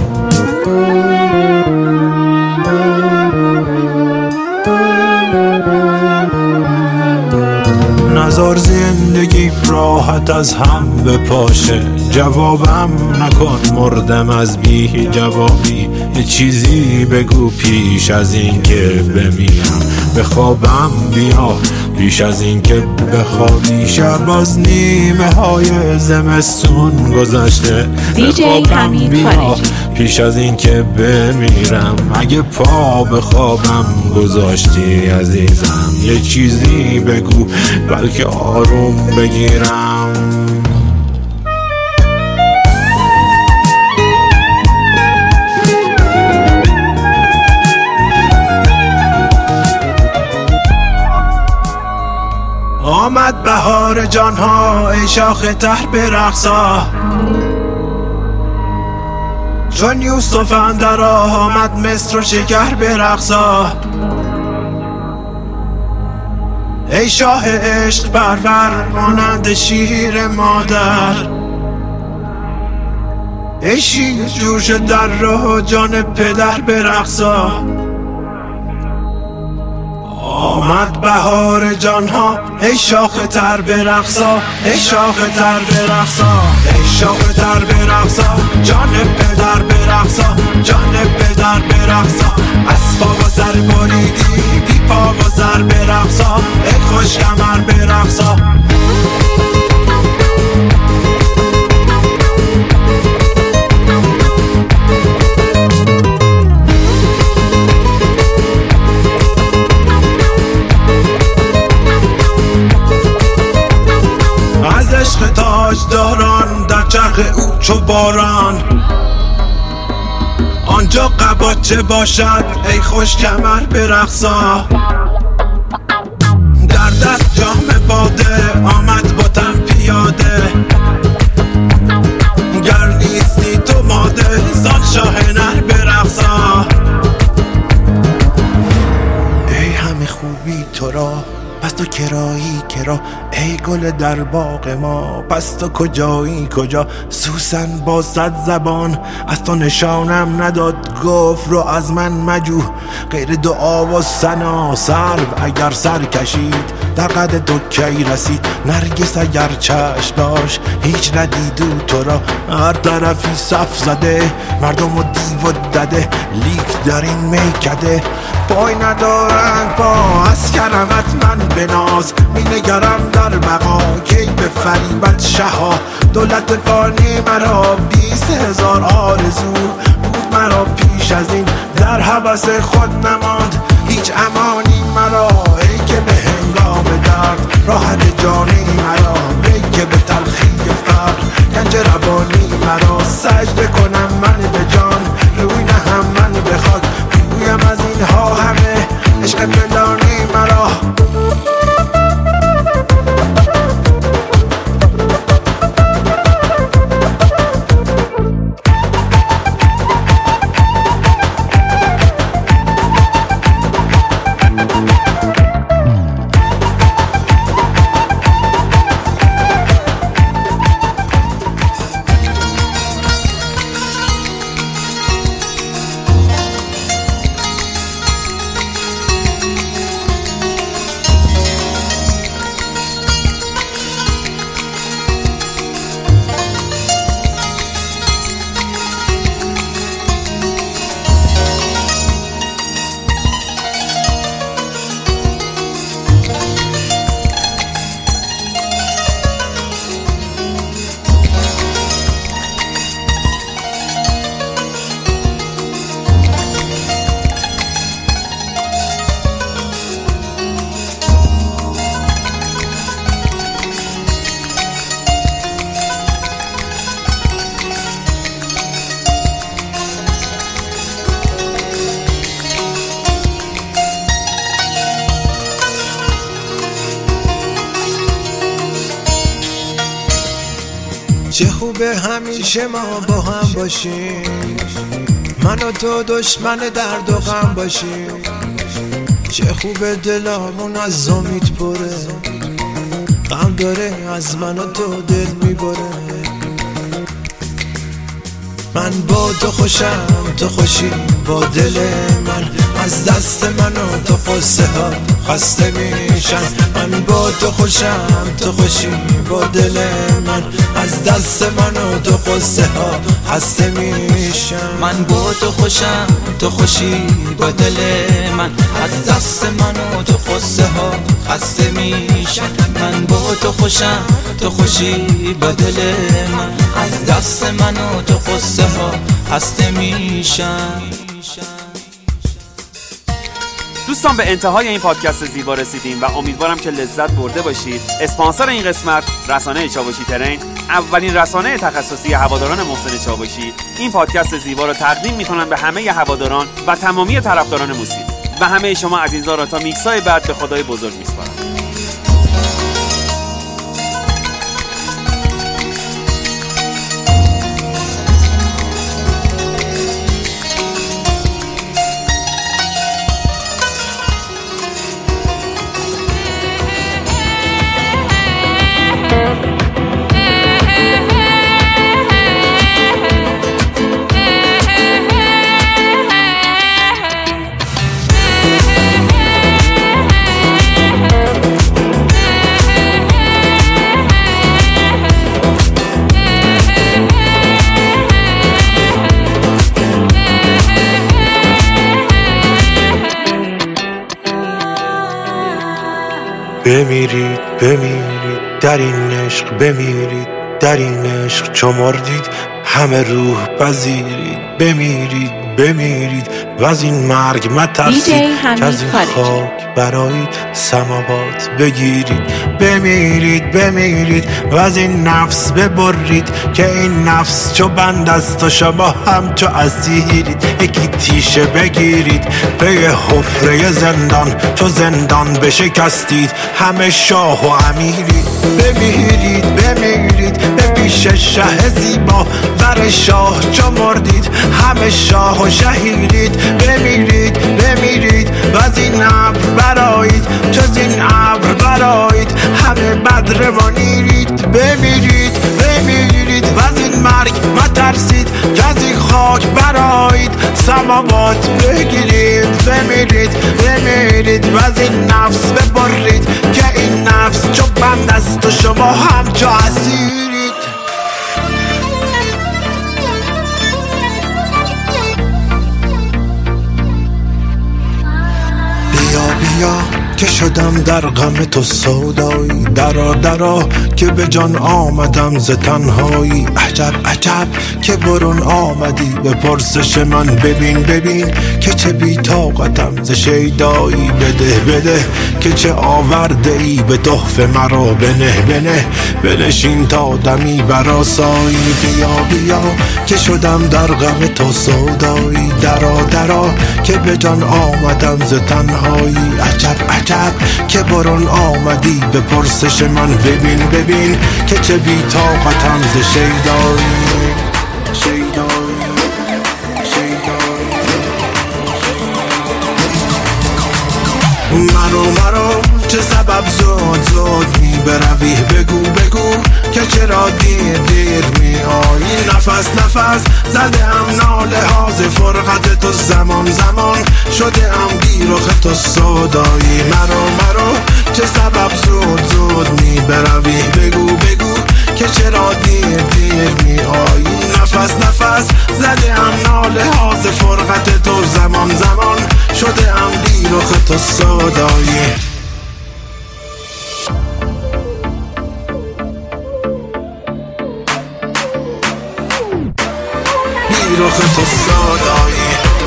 Speaker 6: نزار زندگی راحت از هم بپاشه، جوابم نکن مردم از بی جوابی. یه چیزی بگو پیش از این که بمیرم، به خوابم بیا پیش از این که بخوابی. شب از نیمه های زمستون گذشته، به خوابم بیا پیش از این که بمیرم. اگه پا به خوابم گذاشتی عزیزم، یه چیزی بگو بلکه آروم بگیرم. آمد بهار جانها ای شاخ تر برقصا، چون یوسف اندر آمد مصر و شکر برقصا. ای شاه عشق پرور مانند شیر مادر، ای شیر جوش در راه جان پدر برقصا. آمد بهار جانها ای شاخ تر برقصا، ای شاخ تر برقصا، ای شاخ تر برقصا. جان پدر برقصا، جان پدر برقصا. از پا و سر بریدی بی پا و سر برقصا، ای خوش کمر برقصا. چو باران. آنجا قباچه باشد ای خوش کمر برقصا، در دست جام باده آمد با تن پیاده. گر نیستی تو ماده زان شاه نر برقصا. ای همه خوبی تو را پس تو کرایی کرا، ای گل در باغ ما پس تو کجایی کجا. سوسن با صد زبان از تو نشانم نداد، گفت رو از من مجو غیر دعا و ثنا. سرو اگر سر کشید در قد تو کی رسید، نرگس اگر چشم داشت هیچ ندیدو تو را. هر طرفی صف زده مردم و دیو و دده، لیک در این میکده پای ندارند پا. از کرمت من بناز می نگرم در بقا، کی به فریبت شها. دولت فانی مرا بیست هزار آرزو بود مرا پیش از این، در هوس خود نماند هیچ امانی مرا. ای که به هنگام درد راحت جانی مرا، ای که به تلخی فقر گنج روانی مرا. سجده کنم من به جان روی نهم من به خاک، بگویم از اینها همه عشق پنهانی مرا. چه خوبه همیشه ما با هم باشیم، من و تو دشمن درد و غم باشیم. چه خوبه دلامون از امید پره، غم داره از من و تو دل میبره. من با تو خوشم تو خوشی با دل من، از دست من و تو قصه ها خسته میشن. من با تو خوشم تو خوشی با دل من، از دست من و تو قصه ها خسته میشن.
Speaker 7: من با تو خوشم تو خوشی با دل من، از دست من و تو قصه ها خسته میشن. من با تو خوشم تو خوشی با دل من، از دست من و تو قصه ها خسته میشن.
Speaker 1: دوستان به انتهای این پادکست زیبا رسیدیم و امیدوارم که لذت برده باشید. اسپانسر این قسمت رسانه چاوشی ترین، اولین رسانه تخصصی هواداران محسن چاوشی، این پادکست زیبا رو تقدیم میکنن به همه هواداران و تمامی طرفداران موسیقی و همه شما عزیزان را تا میکسای بعد به خدای بزرگ میسپارم.
Speaker 6: بمیرید بمیرید در این عشق، بمیرید در این عشق چو مردید همه روح پذیرید. بمیرید بمیرید و از این مرگ مترسید که از این خاک برایید سماوات بگیرید. بمیرید بمیرید و از این نفس ببرید که این نفس چو بند است و شما هم چو اسیرید. یکی تیشه بگیرید به یه حفره زندان، چو زندان بشکستید همه شاه و امیرید. بمیرید بمیرید به پیش شه زیبا، بر شاه چو مردید همه شاه و شهیرید. بمیرید بمیرید و از این ابر برایید، چو از این ابر برایید همه بدر و نیرید. بمیرید بمیرید و از این مرگ مترسید که از این خاک برایید سماوات بگیرید. بمیرید بمیرید و از این نفس ببرید که این نفس چو بند است و شما هم چو اسیرید. بیا بیا که شدم در غم تو سودایی، درا درا که به جان آمدم ز تنهایی. عجب عجب که برون آمدی به پرسش من، ببین ببین که چه بی طاقتم ز شیدایی. بده بده که چه آورده ای به تحفه مرا، بنه بنه بنشین تا دمی برآسایی. بیا بیا که شدم در غم تو سودایی، درا درا که به جان آمدم ز تنهایی. عجب عجب که برون آمدی به پرسش من، ببین ببین که چه بی طاقتم ز شیدایی. شیدایی مرو مرو چه سبب زود زود می بروی، بگو بگو که چرا دیر دیر می آیی. نفس نفس زده ام ناله ها ز فرقت تو، زمان زمان شده ام بی رخ تو سودایی. مرو مرو چه سبب زود زود می بروی، بگو بگو که چرا دیر دیر می آیی. نفس نفس زده ام ناله ها ز فرقت تو، زمان زمان شده ام بی رخ تو سودایی. بی رخ تو سودایی.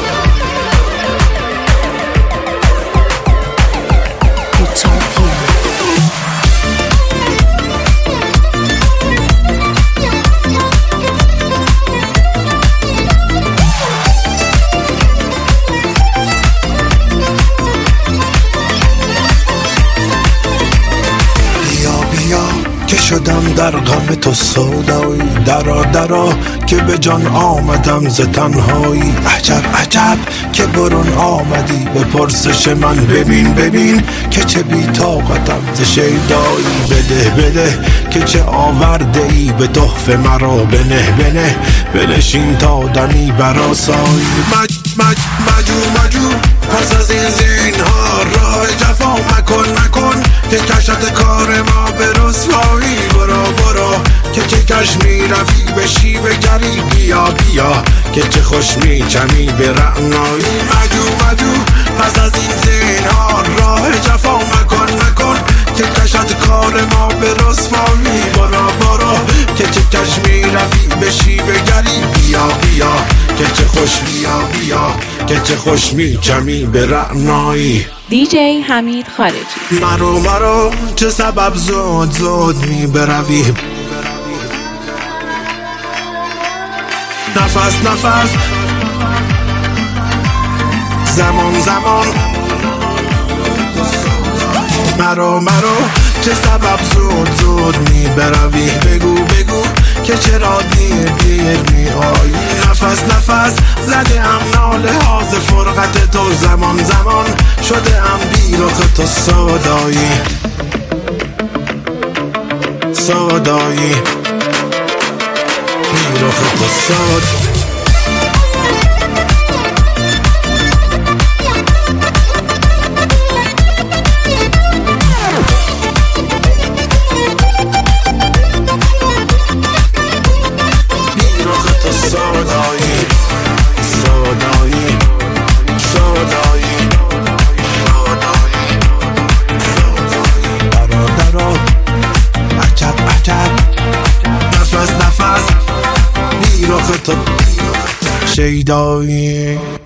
Speaker 6: که شدم در غم تو سودایی، درا درا که به جان آمدم ز تنهایی. عجب عجب که برون آمدی به پرسش من، ببین ببین که چه بی طاقتم ز شیدایی. بده بده که چه آورده ای به تحفه مرا، بنه بنه بنشین تا دمی برآسایی. مج مج مجو مجو پس از این زینها راه جفا مکن مکن که کشت کار ما به رسوایی. برو برو که چه کش می روی به شیب گری، بیا بیا که چه خوش می چمی به رعنایی. مجو مجو پس از این زینها راه جفا مکن مکن که کشت کار ما به رسوایی. برو برو که چه کش می روی به شیب گری، بیا بیا که چه خوش بیا بیا که چه خوش می چمی به رعنایی.
Speaker 3: دیجی حمید خارجی.
Speaker 6: مرو مرو چه سبب زود زود می بروی، نفس نفس زمان زمان. مرو مرو چه سبب زود زود می بروی، بگو بگو که چرا دیر دیر می آیی. نفس نفس زده ام ناله ها ز فرقت تو، زمان زمان شده ام بی رخ تو سودایی. سودایی بی رخ تو سودایی. شیدایی